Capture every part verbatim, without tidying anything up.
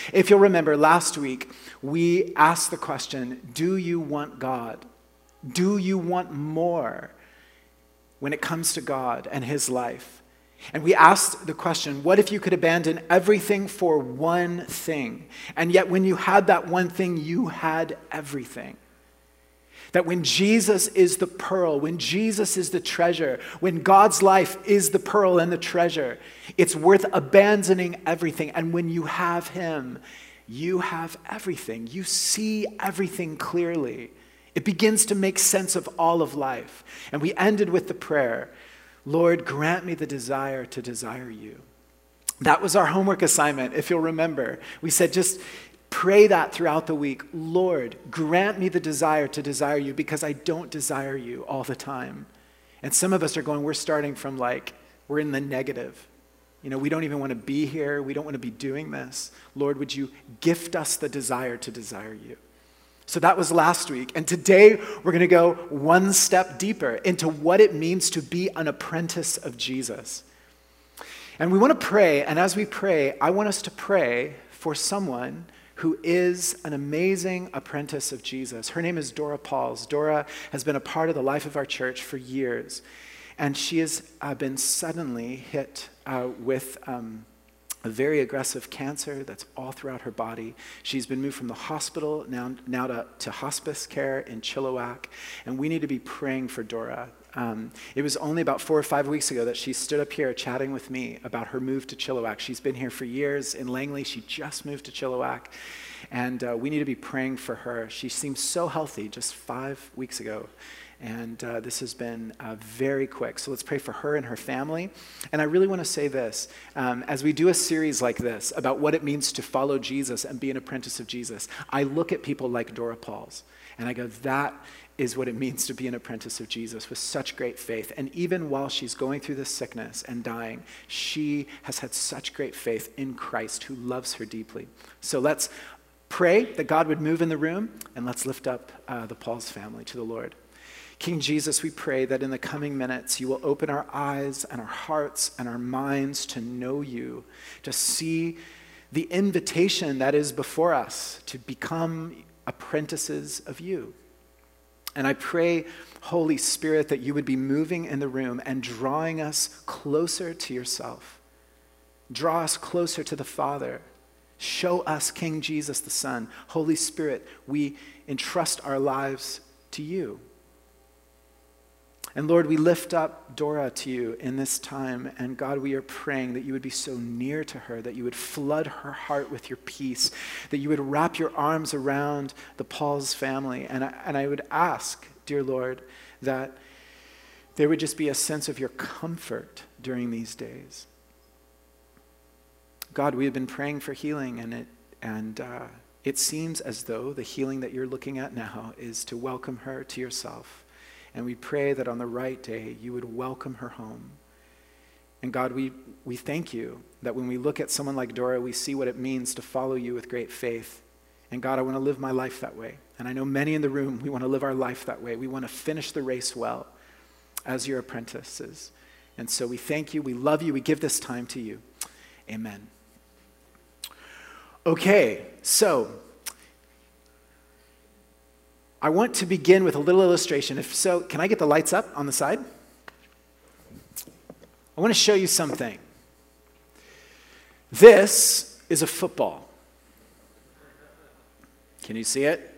If you'll remember, last week, we asked the question, do you want God? Do you want more when it comes to God and his life? And we asked the question, what if you could abandon everything for one thing? And yet when you had that one thing, you had everything. That when Jesus is the pearl, when Jesus is the treasure, when God's life is the pearl and the treasure, it's worth abandoning everything. And when you have him, you have everything. You see everything clearly. It begins to make sense of all of life. And we ended with the prayer, Lord, grant me the desire to desire you. That was our homework assignment, if you'll remember. We said just pray that throughout the week. Lord, grant me the desire to desire you because I don't desire you all the time. And some of us are going, we're starting from like, we're in the negative. You know, we don't even want to be here. We don't want to be doing this. Lord, would you gift us the desire to desire you? So that was last week. And today we're going to go one step deeper into what it means to be an apprentice of Jesus. And we want to pray. And as we pray, I want us to pray for someone who is an amazing apprentice of Jesus. Her name is Dora Pauls. Dora has been a part of the life of our church for years. And she has uh, been suddenly hit uh, with um, a very aggressive cancer that's all throughout her body. She's been moved from the hospital now, now to, to hospice care in Chilliwack. And we need to be praying for Dora. Um, it was only about four or five weeks ago that she stood up here chatting with me about her move to Chilliwack. She's been here for years in Langley. She just moved to Chilliwack. And uh, we need to be praying for her. She seemed so healthy just five weeks ago. And uh, this has been uh, very quick. So let's pray for her and her family. And I really want to say this. Um, as we do a series like this about what it means to follow Jesus and be an apprentice of Jesus, I look at people like Dora Pauls. And I go, that is what it means to be an apprentice of Jesus with such great faith. And even while she's going through this sickness and dying, she has had such great faith in Christ who loves her deeply. So let's pray that God would move in the room, and let's lift up uh, the Pauls family to the Lord. King Jesus, we pray that in the coming minutes you will open our eyes and our hearts and our minds to know you, to see the invitation that is before us to become apprentices of you. And I pray, Holy Spirit, that you would be moving in the room and drawing us closer to yourself. Draw us closer to the Father. Show us King Jesus the Son. Holy Spirit, we entrust our lives to you. And Lord, we lift up Dora to you in this time. And God, we are praying that you would be so near to her, that you would flood her heart with your peace, that you would wrap your arms around the Pauls family. And I, and I would ask, dear Lord, that there would just be a sense of your comfort during these days. God, we have been praying for healing, and it, and uh, it seems as though the healing that you're looking at now is to welcome her to yourself. And we pray that on the right day, you would welcome her home. And God, we, we thank you that when we look at someone like Dora, we see what it means to follow you with great faith. And God, I want to live my life that way. And I know many in the room, we want to live our life that way. We want to finish the race well as your apprentices. And so we thank you, we love you, we give this time to you. Amen. Okay, so I want to begin with a little illustration. If so, can I get the lights up on the side? I want to show you something. This is a football. Can you see it?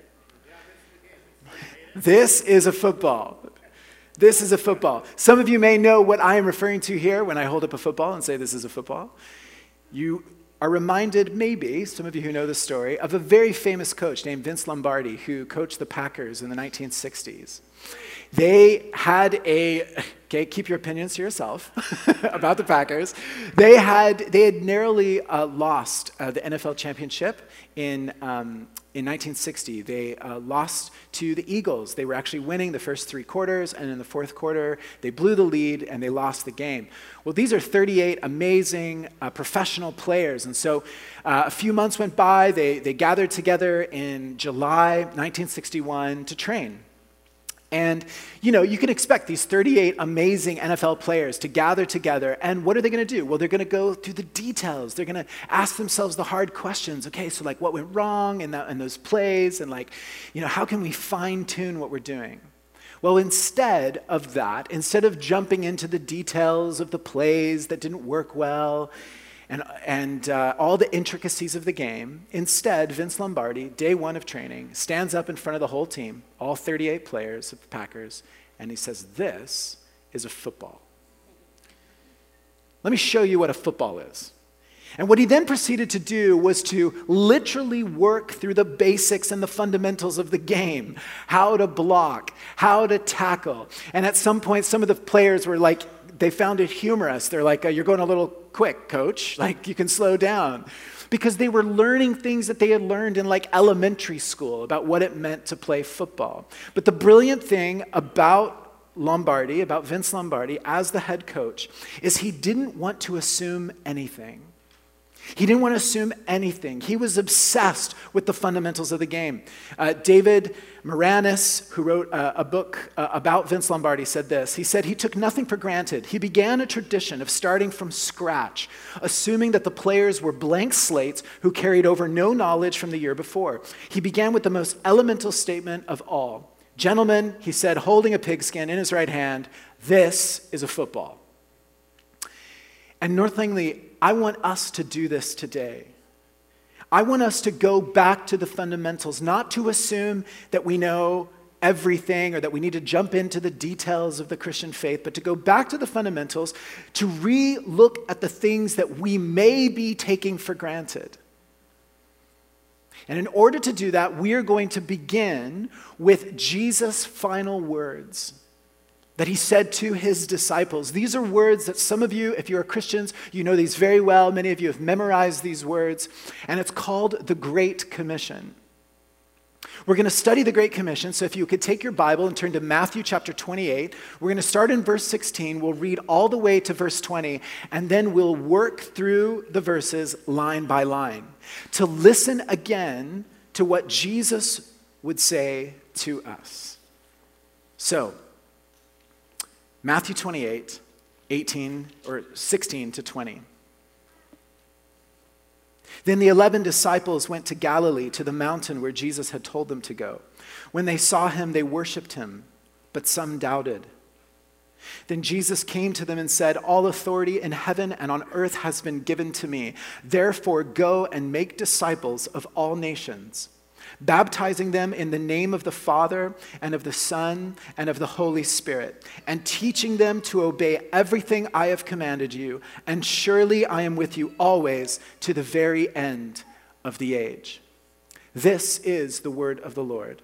This is a football. This is a football. Some of you may know what I am referring to here when I hold up a football and say this is a football. You are reminded, maybe, some of you who know the story, of a very famous coach named Vince Lombardi who coached the Packers in the nineteen sixties. They had a, okay, keep your opinions to yourself about the Packers. They had they had narrowly uh, lost uh, the N F L championship in um, in nineteen sixty. They uh, lost to the Eagles. They were actually winning the first three quarters, and in the fourth quarter, they blew the lead and they lost the game. Well, these are thirty-eight amazing uh, professional players, and so uh, a few months went by. They they gathered together in July nineteen sixty-one to train. And, you know, you can expect these thirty-eight amazing N F L players to gather together, and what are they going to do? Well, they're going to go through the details. They're going to ask themselves the hard questions. Okay, so like what went wrong in, that, in those plays, and like, you know, how can we fine-tune what we're doing? Well, instead of that, instead of jumping into the details of the plays that didn't work well, and, and uh, all the intricacies of the game, instead, Vince Lombardi, day one of training, stands up in front of the whole team, all thirty-eight players of the Packers, and he says, "This is a football. Let me show you what a football is." And what he then proceeded to do was to literally work through the basics and the fundamentals of the game, how to block, how to tackle. And at some point, some of the players were like, they found it humorous. They're like, "You're going a little quick, coach. Like, you can slow down." Because they were learning things that they had learned in like elementary school about what it meant to play football. But the brilliant thing about Lombardi, about Vince Lombardi as the head coach, is he didn't want to assume anything. He didn't want to assume anything. He was obsessed with the fundamentals of the game. Uh, David Moranis, who wrote uh, a book uh, about Vince Lombardi, said this. He said, "He took nothing for granted. He began a tradition of starting from scratch, assuming that the players were blank slates who carried over no knowledge from the year before. He began with the most elemental statement of all. 'Gentlemen,' he said, holding a pigskin in his right hand, 'this is a football.'" And North Langley, I want us to do this today. I want us to go back to the fundamentals, not to assume that we know everything or that we need to jump into the details of the Christian faith, but to go back to the fundamentals, to re-look at the things that we may be taking for granted. And in order to do that, we are going to begin with Jesus' final words that he said to his disciples. These are words that some of you, if you're Christians, you know these very well. Many of you have memorized these words, and it's called the Great Commission. We're going to study the Great Commission, so if you could take your Bible and turn to Matthew chapter twenty-eight, we're going to start in verse sixteen, we'll read all the way to verse twenty, and then we'll work through the verses line by line to listen again to what Jesus would say to us. So, Matthew twenty-eight, eighteen, or sixteen to twenty. Then the eleven disciples went to Galilee, to the mountain where Jesus had told them to go. When they saw him, they worshipped him, but some doubted. Then Jesus came to them and said, "All authority in heaven and on earth has been given to me. Therefore, go and make disciples of all nations, baptizing them in the name of the Father and of the Son and of the Holy Spirit, and teaching them to obey everything I have commanded you. And surely I am with you always to the very end of the age." This is the word of the Lord.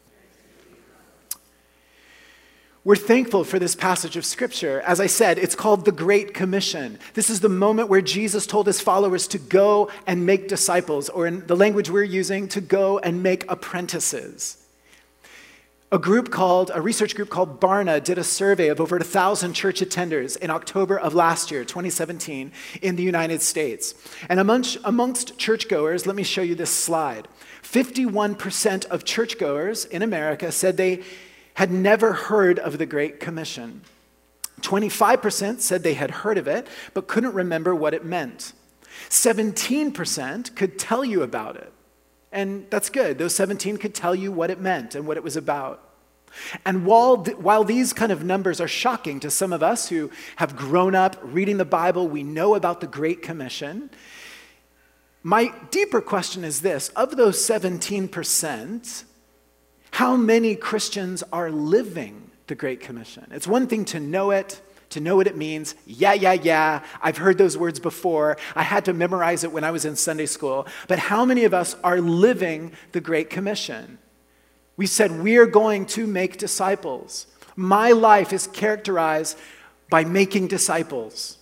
We're thankful for this passage of Scripture. As I said, it's called the Great Commission. This is the moment where Jesus told his followers to go and make disciples, or in the language we're using, to go and make apprentices. A group called, a research group called Barna did a survey of over a thousand church attenders in October of last year, twenty seventeen, in the United States. And amongst, amongst churchgoers, let me show you this slide. fifty-one percent of churchgoers in America said they had never heard of the Great Commission. twenty-five percent said they had heard of it, but couldn't remember what it meant. seventeen percent could tell you about it. And that's good. Those seventeen could tell you what it meant and what it was about. And while, th- while these kind of numbers are shocking to some of us who have grown up reading the Bible, we know about the Great Commission, my deeper question is this: of those seventeen percent, how many Christians are living the Great Commission? It's one thing to know it, to know what it means. Yeah, yeah, yeah, I've heard those words before. I had to memorize it when I was in Sunday school. But how many of us are living the Great Commission? We said we're going to make disciples. My life is characterized by making disciples.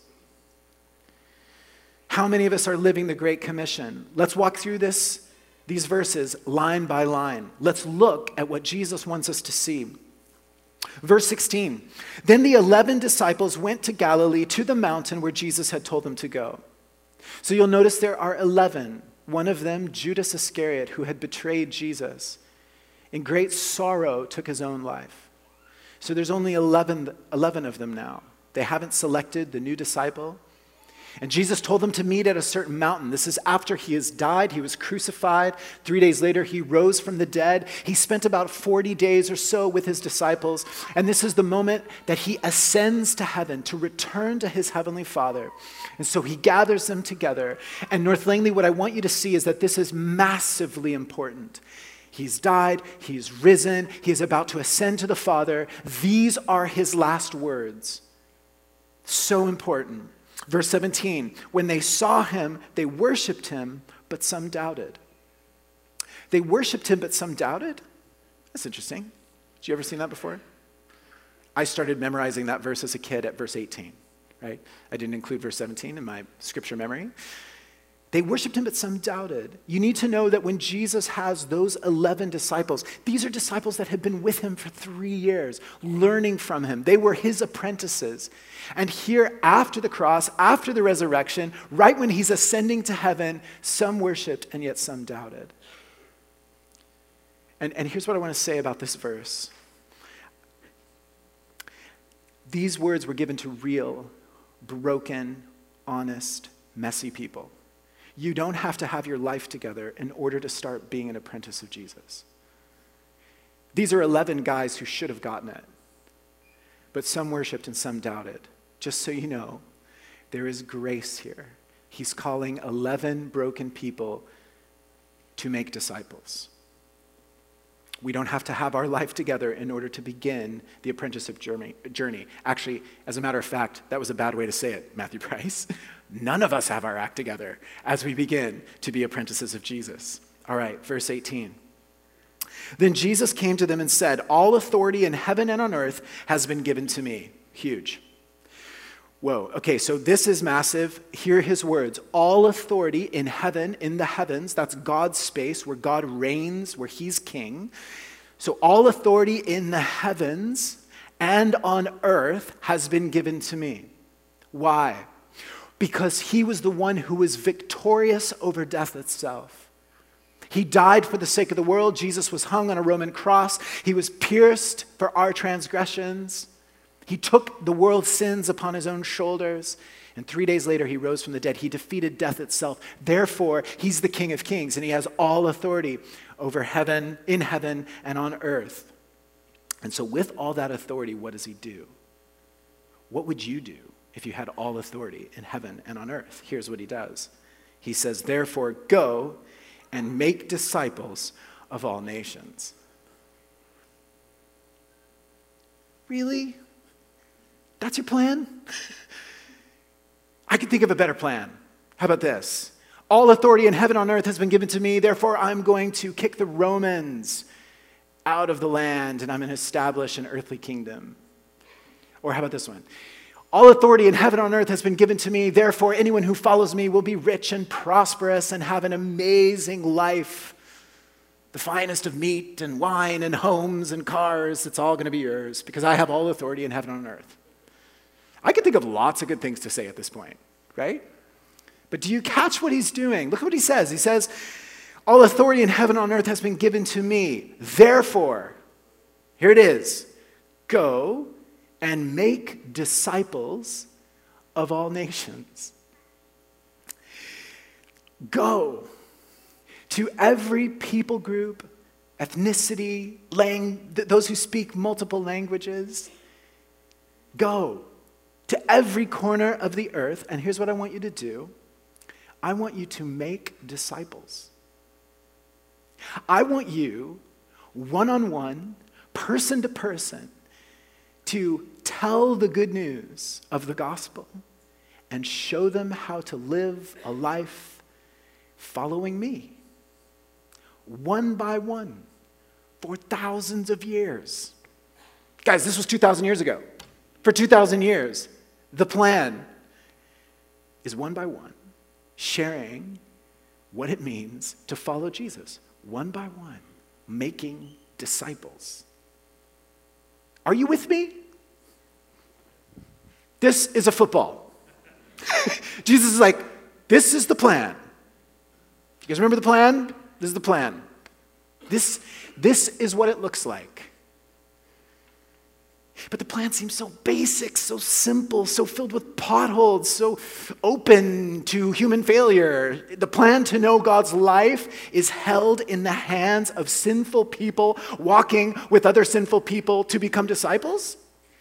How many of us are living the Great Commission? Let's walk through this These verses line by line. Let's look at what Jesus wants us to see. Verse sixteen, then the eleven disciples went to Galilee, to the mountain where Jesus had told them to go. So you'll notice there are eleven. One of them, Judas Iscariot, who had betrayed Jesus, in great sorrow took his own life. So there's only eleven, eleven of them now. They haven't selected the new disciple. And Jesus told them to meet at a certain mountain. This is after he has died. He was crucified. Three days later, he rose from the dead. He spent about forty days or so with his disciples. And this is the moment that he ascends to heaven to return to his heavenly Father. And so he gathers them together. And North Langley, what I want you to see is that this is massively important. He's died. He's risen. He is about to ascend to the Father. These are his last words. So important. Verse seventeen, when they saw him, they worshiped him, but some doubted. They worshiped him, but some doubted? That's interesting. Did you ever see that before? I started memorizing that verse as a kid at verse eighteen, right? I didn't include verse seventeen in my scripture memory. They worshiped him, but some doubted. You need to know that when Jesus has those eleven disciples, these are disciples that had been with him for three years, learning from him. They were his apprentices. And here, after the cross, after the resurrection, right when he's ascending to heaven, some worshiped and yet some doubted. And, and here's what I want to say about this verse. These words were given to real, broken, honest, messy people. You don't have to have your life together in order to start being an apprentice of Jesus. These are eleven guys who should have gotten it, but some worshiped and some doubted. Just so you know, there is grace here. He's calling eleven broken people to make disciples. We don't have to have our life together in order to begin the apprenticeship journey. Actually, as a matter of fact, that was a bad way to say it, Matthew Price. None of us have our act together as we begin to be apprentices of Jesus. All right, verse eighteen. Then Jesus came to them and said, all authority in heaven and on earth has been given to me. Huge. Whoa, okay, so this is massive. Hear his words. All authority in heaven, in the heavens, that's God's space where God reigns, where he's king. So all authority in the heavens and on earth has been given to me. Why? Because he was the one who was victorious over death itself. He died for the sake of the world. Jesus was hung on a Roman cross. He was pierced for our transgressions. He took the world's sins upon his own shoulders, and three days later he rose from the dead. He defeated death itself. Therefore, he's the King of Kings, and he has all authority over heaven, in heaven, and on earth. And so with all that authority, what does he do? What would you do if you had all authority in heaven and on earth? Here's what he does. He says, therefore, go and make disciples of all nations. Really? That's your plan? I can think of a better plan. How about this? All authority in heaven and on earth has been given to me, therefore I'm going to kick the Romans out of the land and I'm going to establish an earthly kingdom. Or how about this one? All authority in heaven and on earth has been given to me, therefore anyone who follows me will be rich and prosperous and have an amazing life. The finest of meat and wine and homes and cars, it's all going to be yours because I have all authority in heaven and on earth. I can think of lots of good things to say at this point, right? But do you catch what he's doing? Look at what he says. He says, all authority in heaven and on earth has been given to me. Therefore, here it is, go and make disciples of all nations. Go to every people group, ethnicity, lang- those who speak multiple languages. Go to every corner of the earth, and here's what I want you to do. I want you to make disciples. I want you, one-on-one, person to person, to tell the good news of the gospel and show them how to live a life following me. One by one, for thousands of years. Guys, this was two thousand years ago. For two thousand years, the plan is one by one, sharing what it means to follow Jesus, one by one, making disciples. Are you with me? This is a football. Jesus is like, this is the plan. You guys remember the plan? This is the plan. This, this is what it looks like. But the plan seems so basic, so simple, so filled with potholes, so open to human failure. The plan to know God's life is held in the hands of sinful people walking with other sinful people to become disciples?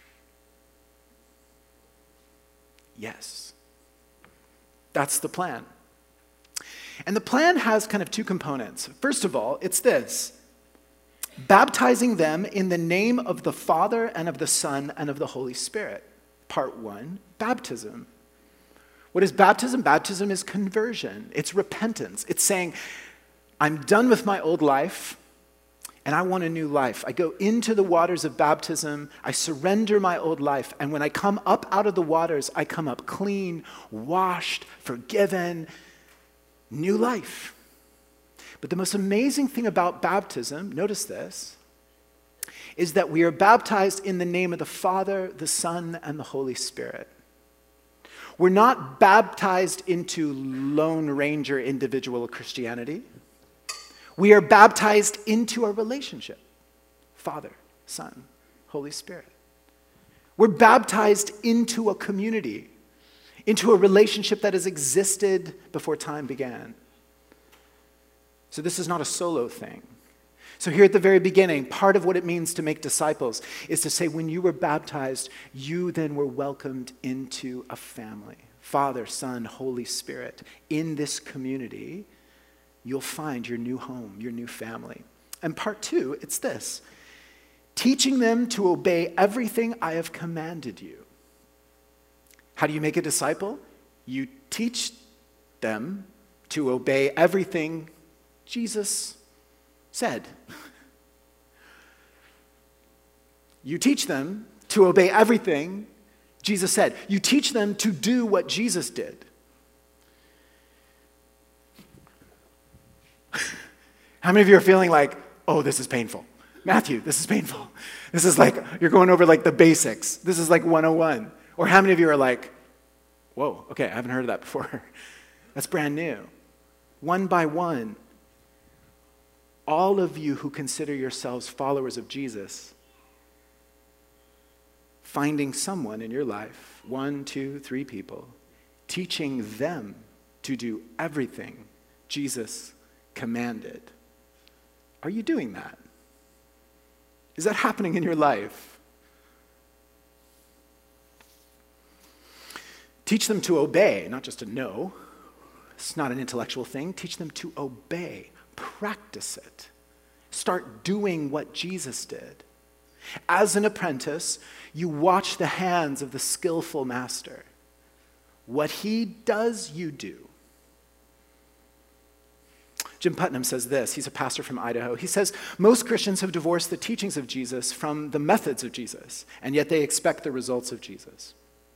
Yes. That's the plan. And the plan has kind of two components. First of all, it's this: baptizing them in the name of the Father and of the Son and of the Holy Spirit. Part one, baptism. What is baptism? Baptism is conversion. It's repentance. It's saying, I'm done with my old life and I want a new life. I go into the waters of baptism. I surrender my old life. And when I come up out of the waters, I come up clean, washed, forgiven, new life. But the most amazing thing about baptism, notice this, is that we are baptized in the name of the Father, the Son, and the Holy Spirit. We're not baptized into Lone Ranger individual Christianity. We are baptized into a relationship. Father, Son, Holy Spirit. We're baptized into a community, into a relationship that has existed before time began. So this is not a solo thing. So here at the very beginning, part of what it means to make disciples is to say when you were baptized, you then were welcomed into a family. Father, Son, Holy Spirit. In this community, you'll find your new home, your new family. And part two, it's this: teaching them to obey everything I have commanded you. How do you make a disciple? You teach them to obey everything Jesus said. You teach them to obey everything Jesus said. You teach them to do what Jesus did. How many of you are feeling like, oh, this is painful? Matthew, this is painful. This is like, you're going over like the basics. This is like one oh one. Or how many of you are like, whoa, okay, I haven't heard of that before. That's brand new. One by one, all of you who consider yourselves followers of Jesus, finding someone in your life, one, two, three people, teaching them to do everything Jesus commanded. Are you doing that? Is that happening in your life? Teach them to obey, not just to know. It's not an intellectual thing. Teach them to obey. Practice it. Start doing what Jesus did. As an apprentice, you watch the hands of the skillful master. What he does, you do. Jim Putnam says this. He's a pastor from Idaho. He says, most Christians have divorced the teachings of Jesus from the methods of Jesus, and yet they expect the results of Jesus.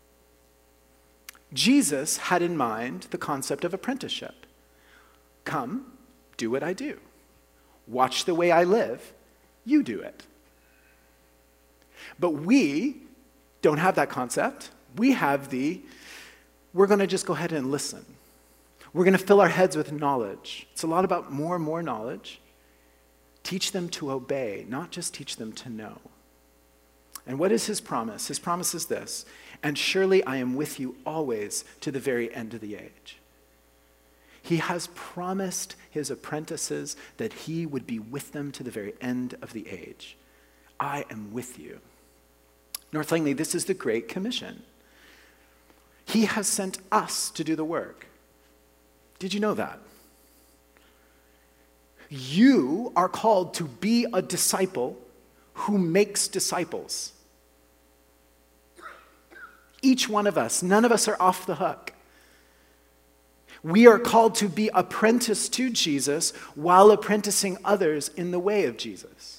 Jesus had in mind the concept of apprenticeship. Come, do what I do. Watch the way I live. You do it. But we don't have that concept. We have the, we're going to just go ahead and listen. We're going to fill our heads with knowledge. It's a lot about more and more knowledge. Teach them to obey, not just teach them to know. And what is his promise? His promise is this: and surely I am with you always to the very end of the age. He has promised his apprentices that he would be with them to the very end of the age. I am with you. North Langley, this is the Great Commission. He has sent us to do the work. Did you know that? You are called to be a disciple who makes disciples. Each one of us, none of us are off the hook. We are called to be apprenticed to Jesus while apprenticing others in the way of Jesus.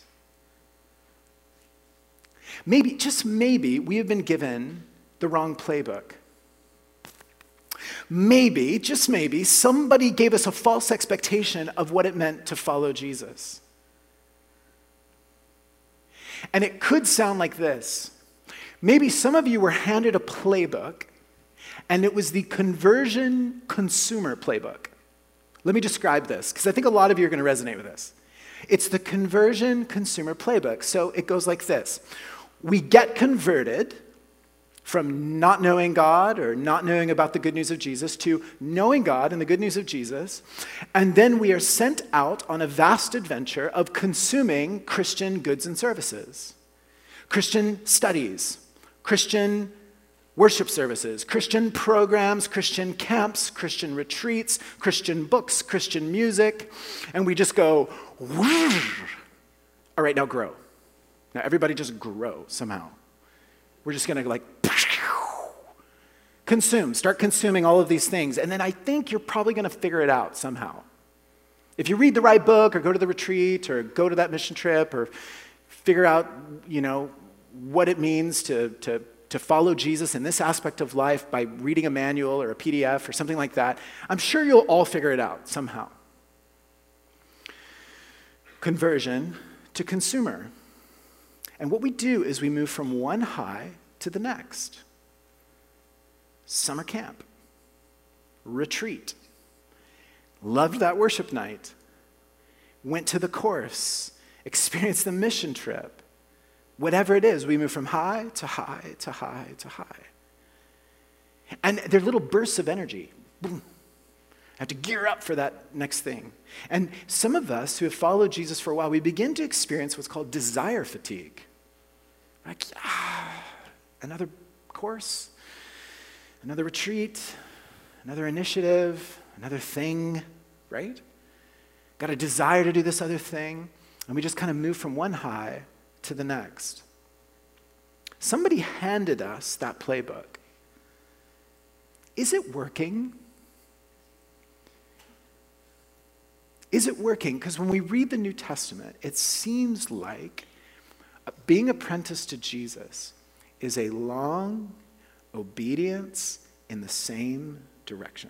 Maybe, just maybe, we have been given the wrong playbook. Maybe, just maybe, somebody gave us a false expectation of what it meant to follow Jesus. And it could sound like this. Maybe some of you were handed a playbook, and it was the conversion consumer playbook. Let me describe this, because I think a lot of you are going to resonate with this. It's the conversion consumer playbook. So it goes like this. we get converted from not knowing God or not knowing about the good news of Jesus to knowing God and the good news of Jesus. And then we are sent out on a vast adventure of consuming Christian goods and services. Christian studies, Christian worship services, Christian programs, Christian camps, Christian retreats, Christian books, Christian music. And we just go, whoosh. All right, now grow. Now everybody just grow somehow. We're just going to like consume, start consuming all of these things. And then I think you're probably going to figure it out somehow. If you read the right book or go to the retreat or go to that mission trip or figure out, you know, what it means to, to, to follow Jesus in this aspect of life by reading a manual or a P D F or something like that, I'm sure you'll all figure it out somehow. Conversion to consumer. And what we do is we move from one high to the next. Summer camp, retreat, loved that worship night, went to the course, experienced the mission trip. Whatever it is, we move from high to high to high to high. And they're little bursts of energy. Boom. I have to gear up for that next thing. And some of us who have followed Jesus for a while, we begin to experience what's called desire fatigue. Like, ah, another course, another retreat, another initiative, another thing, right? Got a desire to do this other thing. And we just kind of move from one high to the next. Somebody handed us that playbook. Is it working? Is it working? Because when we read the New Testament, it seems like being apprenticed to Jesus is a long obedience in the same direction.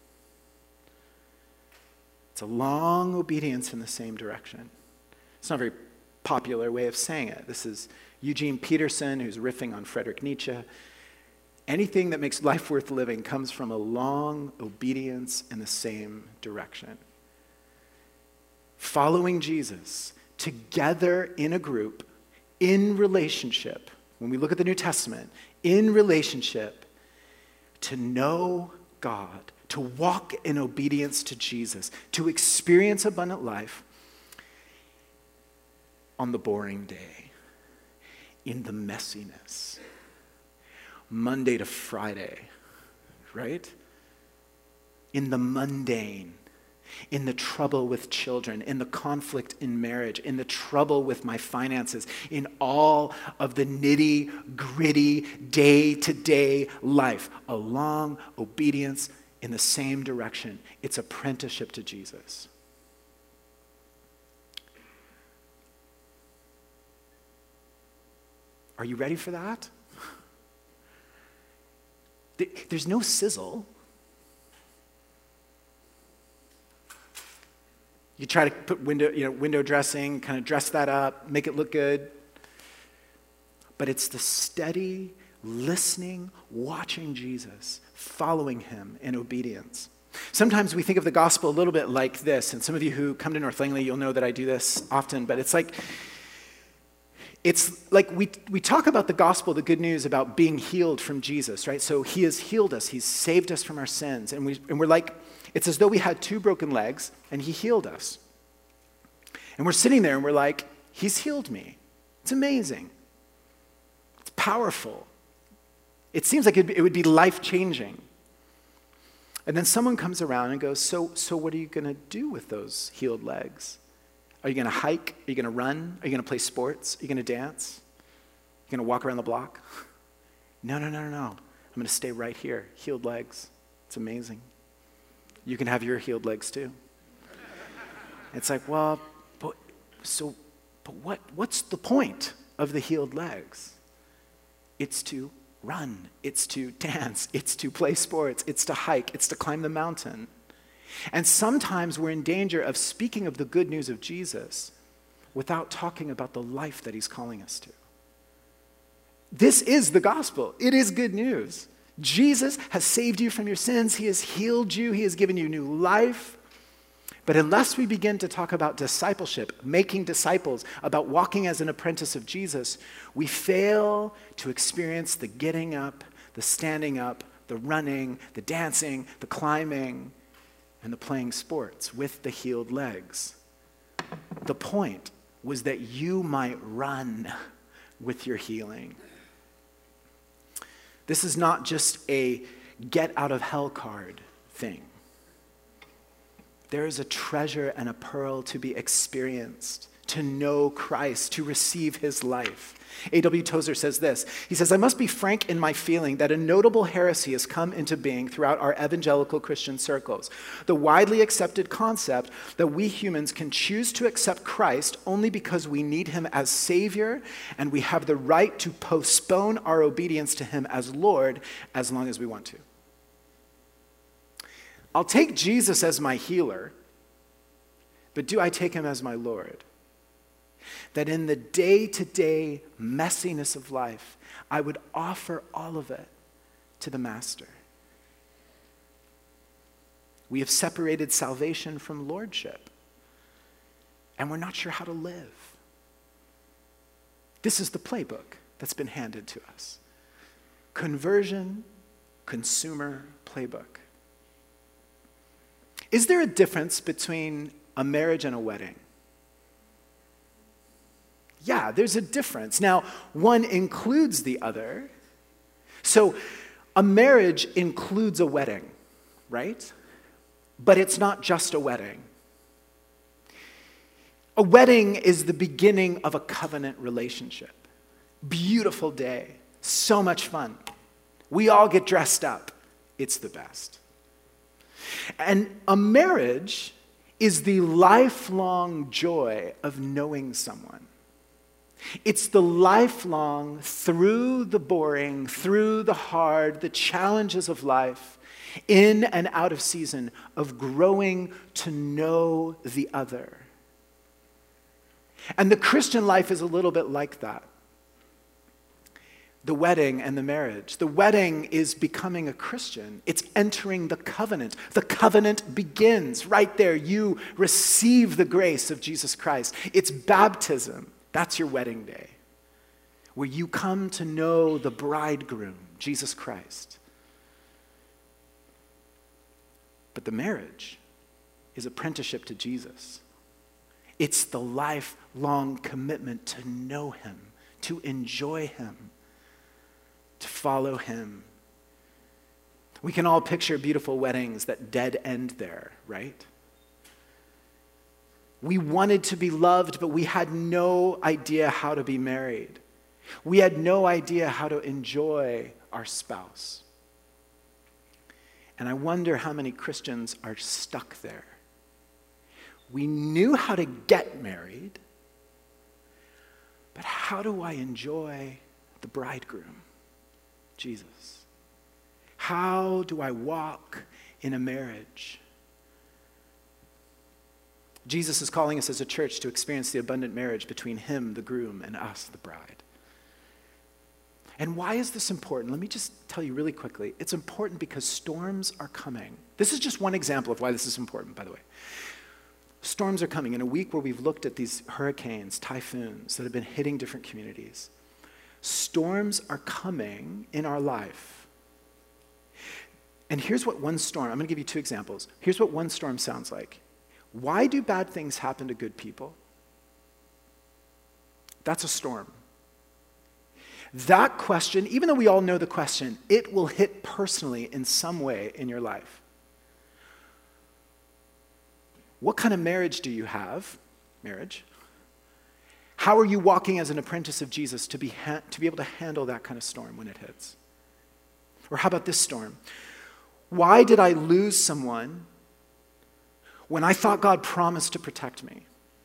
It's a long obedience in the same direction. It's not a very popular way of saying it. This is Eugene Peterson, who's riffing on Friedrich Nietzsche. Anything that makes life worth living comes from a long obedience in the same direction. Following Jesus together in a group, in relationship, when we look at the New Testament, in relationship, to know God, to walk in obedience to Jesus, to experience abundant life on the boring day, in the messiness, Monday to Friday, right? In the mundane, in the trouble with children, in the conflict in marriage, in the trouble with my finances, in all of the nitty-gritty, day-to-day life. A long obedience in the same direction. It's apprenticeship to Jesus. Are you ready for that? There's no sizzle. You try to put window, you know, window dressing, kind of dress that up, make it look good. But it's the steady listening, watching Jesus, following him in obedience. Sometimes we think of the gospel a little bit like this, and some of you who come to North Langley, you'll know that I do this often, but it's like, it's like we, we talk about the gospel, the good news about being healed from Jesus, right? So he has healed us, he's saved us from our sins, and, we, and we're like, it's as though we had two broken legs, and he healed us. And we're sitting there, and we're like, he's healed me. It's amazing. It's powerful. It seems like it would be life-changing. And then someone comes around and goes, so, so what are you going to do with those healed legs? Are you going to hike? Are you going to run? Are you going to play sports? Are you going to dance? Are you going to walk around the block? No, no, no, no, no. I'm going to stay right here. Healed legs. It's amazing. You can have your healed legs too. It's like, well, but, so, but what, what's the point of the healed legs? It's to run, it's to dance, it's to play sports, it's to hike, it's to climb the mountain. And sometimes we're in danger of speaking of the good news of Jesus without talking about the life that he's calling us to. This is the gospel. It is good news. Jesus has saved you from your sins. He has healed you. He has given you new life. But unless we begin to talk about discipleship, making disciples, about walking as an apprentice of Jesus, we fail to experience the getting up, the standing up, the running, the dancing, the climbing, and the playing sports with the healed legs. The point was that you might run with your healing. This is not just a get out of hell card thing. There is a treasure and a pearl to be experienced, to know Christ, to receive his life. A W Tozer says this. He says, I must be frank in my feeling that a notable heresy has come into being throughout our evangelical Christian circles. The widely accepted concept that we humans can choose to accept Christ only because we need him as Savior, and we have the right to postpone our obedience to him as Lord as long as we want to. I'll take Jesus as my healer, but do I take him as my Lord? That in the day-to-day messiness of life, I would offer all of it to the Master. We have separated salvation from lordship, and we're not sure how to live. This is the playbook that's been handed to us. Conversion, consumer playbook. Is there a difference between a marriage and a wedding? Yeah, there's a difference. Now, one includes the other. So a marriage includes a wedding, right? But it's not just a wedding. A wedding is the beginning of a covenant relationship. Beautiful day, so much fun. We all get dressed up. It's the best. And a marriage is the lifelong joy of knowing someone. It's the lifelong, through the boring, through the hard, the challenges of life, in and out of season, of growing to know the other. And the Christian life is a little bit like that. The wedding and the marriage. The wedding is becoming a Christian. It's entering the covenant. The covenant begins right there. You receive the grace of Jesus Christ. It's baptism. That's your wedding day, where you come to know the bridegroom, Jesus Christ. But the marriage is apprenticeship to Jesus. It's the lifelong commitment to know him, to enjoy him, to follow him. We can all picture beautiful weddings that dead end there, right? We wanted to be loved, but we had no idea how to be married. We had no idea how to enjoy our spouse. And I wonder how many Christians are stuck there. We knew how to get married, but how do I enjoy the bridegroom, Jesus? How do I walk in a marriage? Jesus is calling us as a church to experience the abundant marriage between him, the groom, and us, the bride. And why is this important? Let me just tell you really quickly. It's important because storms are coming. This is just one example of why this is important, by the way. Storms are coming. In a week where we've looked at these hurricanes, typhoons that have been hitting different communities, storms are coming in our life. And here's what one storm, I'm going to give you two examples. Here's what one storm sounds like. Why do bad things happen to good people? That's a storm. That question, even though we all know the question, it will hit personally in some way in your life. What kind of marriage do you have? Marriage. How are you walking as an apprentice of Jesus to be, ha- to be able to handle that kind of storm when it hits? Or how about this storm? Why did I lose someone when I thought God promised to protect me?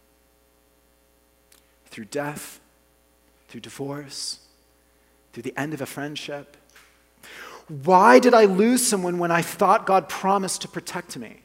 Through death, through divorce, through the end of a friendship. Why did I lose someone when I thought God promised to protect me?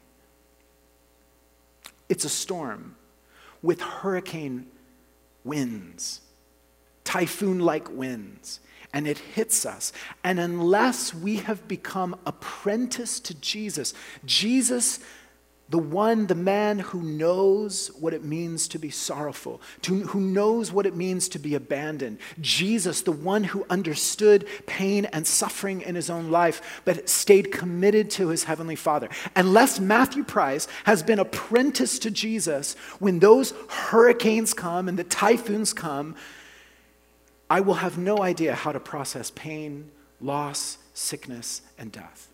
It's a storm with hurricane winds, typhoon-like winds, and it hits us. And unless we have become apprentice to Jesus, Jesus The one, the man who knows what it means to be sorrowful, to, who knows what it means to be abandoned. Jesus, the one who understood pain and suffering in his own life, but stayed committed to his heavenly Father. Unless Matthew Price has been apprenticed to Jesus, when those hurricanes come and the typhoons come, I will have no idea how to process pain, loss, sickness, and death.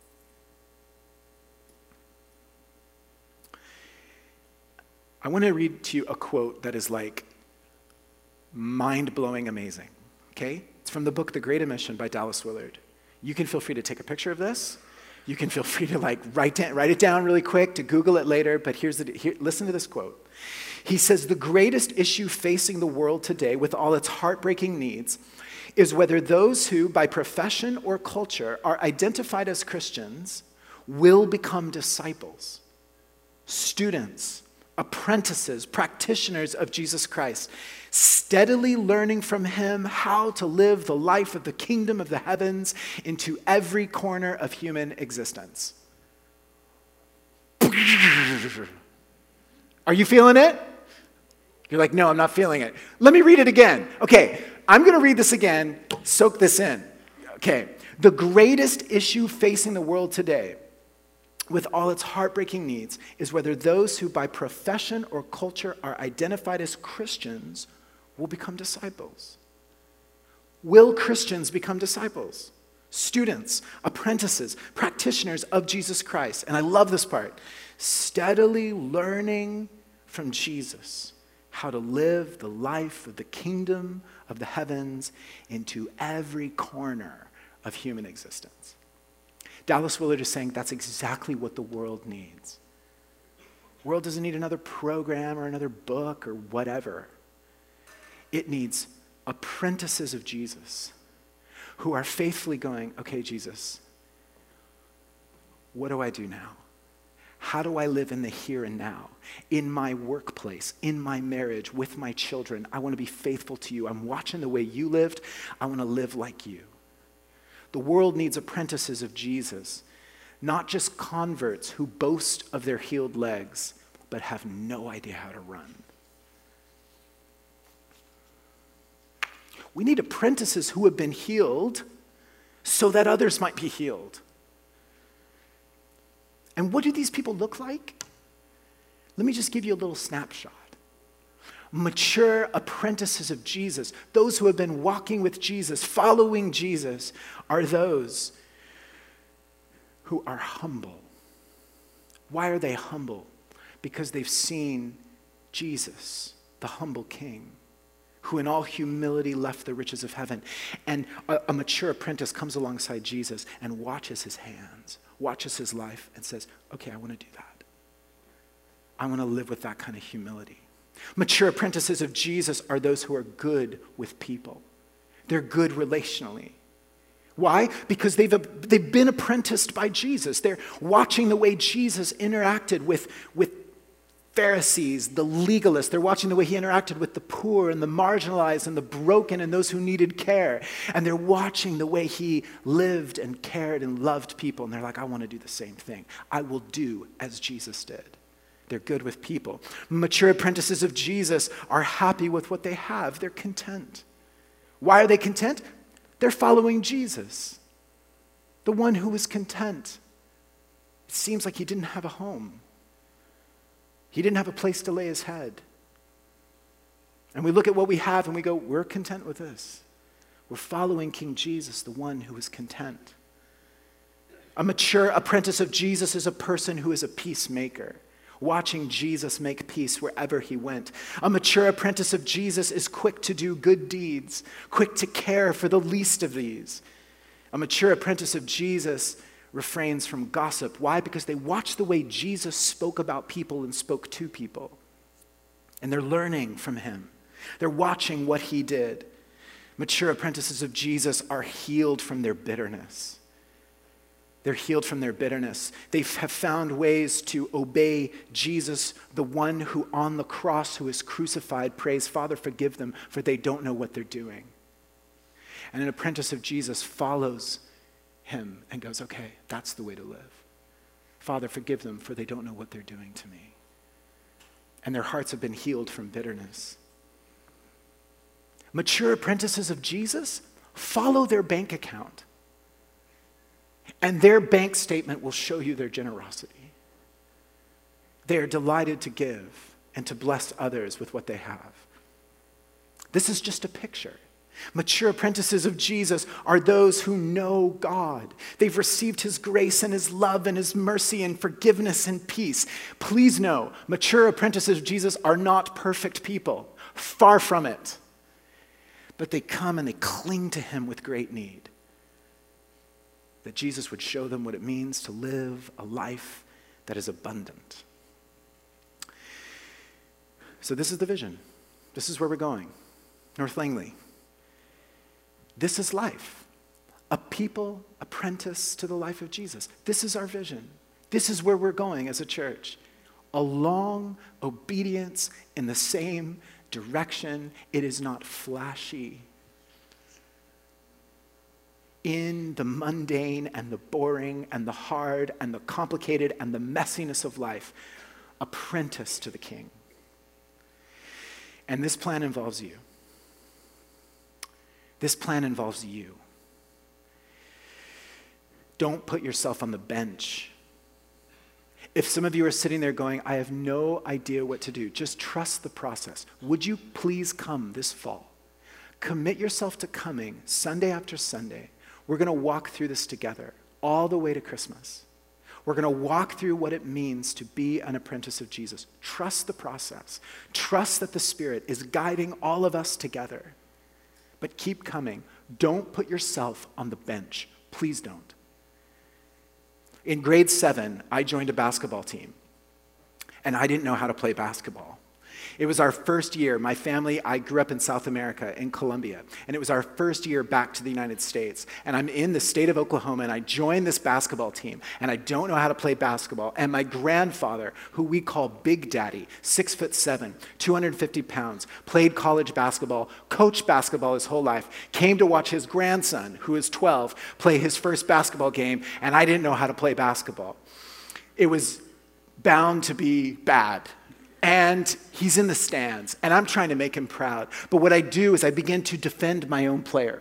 I want to read to you a quote that is like mind-blowing amazing, okay? It's from the book The Great Omission by Dallas Willard. You can feel free to take a picture of this. You can feel free to like write, down, write it down really quick, to Google it later, but here's the, here, listen to this quote. He says, "The greatest issue facing the world today with all its heartbreaking needs is whether those who, by profession or culture, are identified as Christians will become disciples, students, apprentices, practitioners of Jesus Christ, steadily learning from him how to live the life of the kingdom of the heavens into every corner of human existence." Are you feeling it? You're like, no, I'm not feeling it. Let me read it again. Okay, I'm going to read this again. Soak this in. Okay, the greatest issue facing the world today, with all its heartbreaking needs, is whether those who by profession or culture are identified as Christians will become disciples. Will Christians become disciples? Students, apprentices, practitioners of Jesus Christ. And I love this part. Steadily learning from Jesus how to live the life of the kingdom of the heavens into every corner of human existence. Dallas Willard is saying that's exactly what the world needs. The world doesn't need another program or another book or whatever. It needs apprentices of Jesus who are faithfully going, okay, Jesus, what do I do now? How do I live in the here and now? In my workplace, in my marriage, with my children, I want to be faithful to you. I'm watching the way you lived. I want to live like you. The world needs apprentices of Jesus, not just converts who boast of their healed legs, but have no idea how to run. We need apprentices who have been healed so that others might be healed. And what do these people look like? Let me just give you a little snapshot. Mature apprentices of Jesus, those who have been walking with Jesus, following Jesus, are those who are humble. Why are they humble? Because they've seen Jesus, the humble King, who in all humility left the riches of heaven. And a, a mature apprentice comes alongside Jesus and watches his hands, watches his life, and says, okay, I want to do that. I want to live with that kind of humility. Mature apprentices of Jesus are those who are good with people. They're good relationally. Why? Because they've, they've been apprenticed by Jesus. They're watching the way Jesus interacted with, with Pharisees, the legalists. They're watching the way he interacted with the poor and the marginalized and the broken and those who needed care. And they're watching the way he lived and cared and loved people. And they're like, I want to do the same thing. I will do as Jesus did. They're good with people. Mature apprentices of Jesus are happy with what they have. They're content. Why are they content? They're following Jesus, the one who was content. It seems like he didn't have a home. He didn't have a place to lay his head. And we look at what we have and we go, we're content with this. We're following King Jesus, the one who is content. A mature apprentice of Jesus is a person who is a peacemaker, watching Jesus make peace wherever he went. A mature apprentice of Jesus is quick to do good deeds, quick to care for the least of these. A mature apprentice of Jesus refrains from gossip. Why? Because they watch the way Jesus spoke about people and spoke to people. And they're learning from him. They're watching what he did. Mature apprentices of Jesus are healed from their bitterness. They're healed from their bitterness. They have found ways to obey Jesus, the one who on the cross, who is crucified, prays, Father, forgive them, for they don't know what they're doing. And an apprentice of Jesus follows him and goes, okay, that's the way to live. Father, forgive them, for they don't know what they're doing to me. And their hearts have been healed from bitterness. Mature apprentices of Jesus follow their bank account, and their bank statement will show you their generosity. They are delighted to give and to bless others with what they have. This is just a picture. Mature apprentices of Jesus are those who know God. They've received his grace and his love and his mercy and forgiveness and peace. Please know, mature apprentices of Jesus are not perfect people. Far from it. But they come and they cling to him with great need. That Jesus would show them what it means to live a life that is abundant. So this is the vision. This is where we're going. North Langley. This is life. A people apprentice to the life of Jesus. This is our vision. This is where we're going as a church. A long obedience in the same direction. It is not flashy. In the mundane and the boring and the hard and the complicated and the messiness of life, apprentice to the King. And this plan involves you. This plan involves you. Don't put yourself on the bench. If some of you are sitting there going, I have no idea what to do, just trust the process. Would you please come this fall? Commit yourself to coming Sunday after Sunday. We're going to walk through this together all the way to Christmas. We're going to walk through what it means to be an apprentice of Jesus. Trust the process. Trust that the Spirit is guiding all of us together. But keep coming. Don't put yourself on the bench. Please don't. In grade seven, I joined a basketball team, and I didn't know how to play basketball. It was our first year. My family, I grew up in South America, in Colombia, and it was our first year back to the United States. And I'm in the state of Oklahoma, and I joined this basketball team, and I don't know how to play basketball. And my grandfather, who we call Big Daddy, six foot seven, two hundred fifty pounds, played college basketball, coached basketball his whole life, came to watch his grandson, who is twelve, play his first basketball game, and I didn't know how to play basketball. It was bound to be bad. And he's in the stands, and I'm trying to make him proud. But what I do is I begin to defend my own player.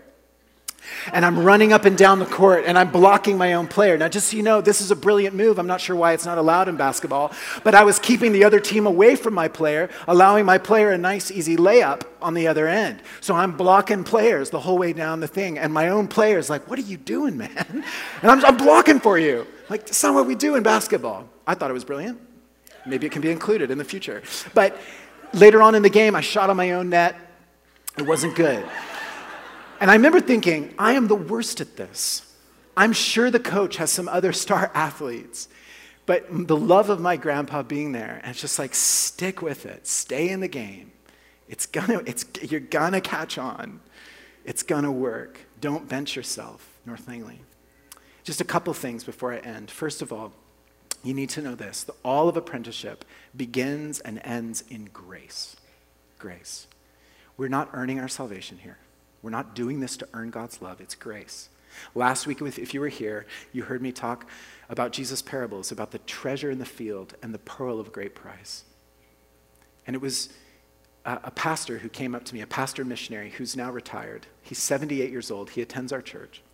And I'm running up and down the court, and I'm blocking my own player. Now, just so you know, this is a brilliant move. I'm not sure why it's not allowed in basketball. But I was keeping the other team away from my player, allowing my player a nice, easy layup on the other end. So I'm blocking players the whole way down the thing. And my own player's like, what are you doing, man? And I'm, I'm blocking for you. Like, that's not what we do in basketball. I thought it was brilliant. Maybe it can be included in the future. But later on in the game, I shot on my own net. It wasn't good. And I remember thinking, I am the worst at this. I'm sure the coach has some other star athletes. But the love of my grandpa being there, and it's just like, stick with it. Stay in the game. It's gonna, it's, you're gonna catch on. It's gonna work. Don't bench yourself, North Langley. Just a couple things before I end. First of all, you need to know this. The, all of apprenticeship begins and ends in grace. Grace. We're not earning our salvation here. We're not doing this to earn God's love. It's grace. Last week, if you were here, you heard me talk about Jesus' parables, about the treasure in the field and the pearl of great price. And it was a, a pastor who came up to me, a pastor missionary who's now retired. He's seventy-eight years old. He attends our church.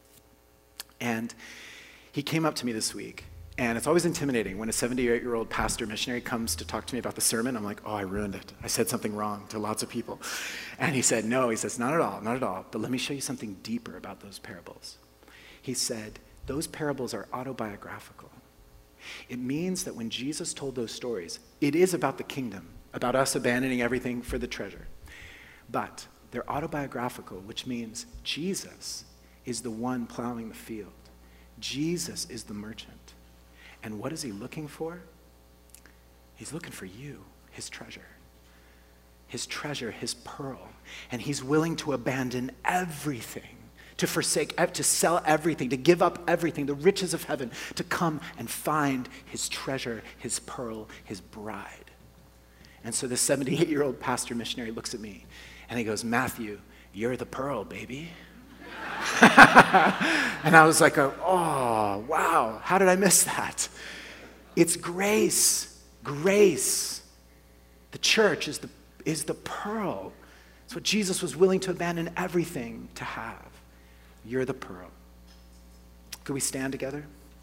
And he came up to me this week. And it's always intimidating when a seventy-eight-year-old pastor missionary comes to talk to me about the sermon. I'm like, oh, I ruined it. I said something wrong to lots of people. And he said, no, he says, not at all, not at all. But let me show you something deeper about those parables. He said, those parables are autobiographical. It means that when Jesus told those stories, it is about the kingdom, about us abandoning everything for the treasure. But they're autobiographical, which means Jesus is the one plowing the field. Jesus is the merchant. And what is he looking for? He's looking for you, his treasure. His treasure, his pearl. And he's willing to abandon everything, to forsake, to sell everything, to give up everything, the riches of heaven, to come and find his treasure, his pearl, his bride. And so this seventy-eight-year-old pastor missionary looks at me and he goes, Matthew, you're the pearl, baby. And I was like, oh, wow, how did I miss that? It's grace. Grace. The church is the, is the pearl. It's what Jesus was willing to abandon everything to have. You're the pearl. Could we stand together?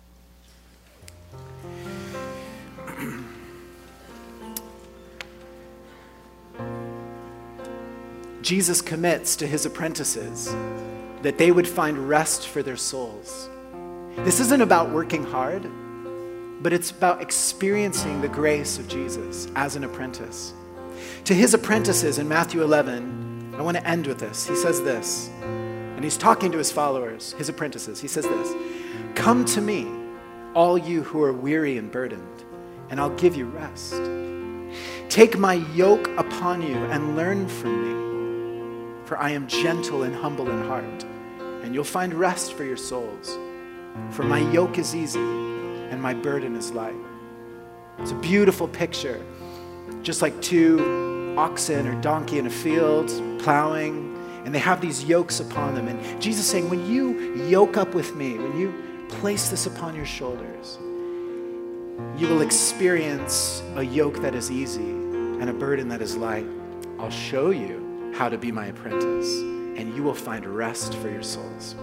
Jesus commits to his apprentices that they would find rest for their souls. This isn't about working hard, but it's about experiencing the grace of Jesus as an apprentice. To his apprentices in Matthew eleven, I want to end with this. He says this, and he's talking to his followers, his apprentices. He says this, "Come to me, all you who are weary and burdened, and I'll give you rest. Take my yoke upon you and learn from me, for I am gentle and humble in heart, and you'll find rest for your souls. For my yoke is easy and my burden is light." It's a beautiful picture, just like two oxen or donkey in a field plowing, and they have these yokes upon them. And Jesus is saying, when you yoke up with me, when you place this upon your shoulders, you will experience a yoke that is easy and a burden that is light. I'll show you how to be my apprentice, and you will find rest for your souls.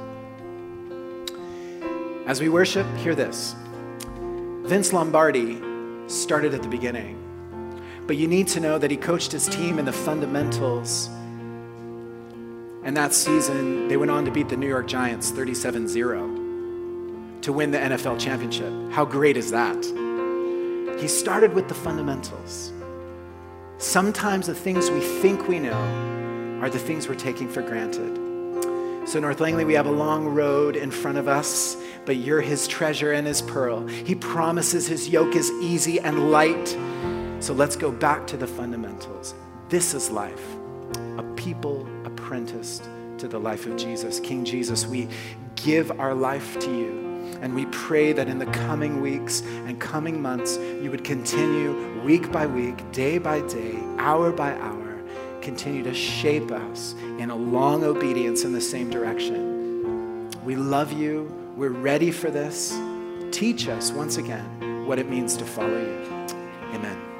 As we worship, hear this. Vince Lombardi started at the beginning, but you need to know that he coached his team in the fundamentals, and that season they went on to beat the New York Giants thirty-seven zero to win the N F L championship. How great is that? He started with the fundamentals. Sometimes the things we think we know are the things we're taking for granted. So North Langley, we have a long road in front of us, but you're his treasure and his pearl. He promises his yoke is easy and light. So let's go back to the fundamentals. This is life, a people apprenticed to the life of Jesus. King Jesus, we give our life to you. And we pray that in the coming weeks and coming months, you would continue week by week, day by day, hour by hour, continue to shape us in a long obedience in the same direction. We love you. We're ready for this. Teach us once again what it means to follow you. Amen.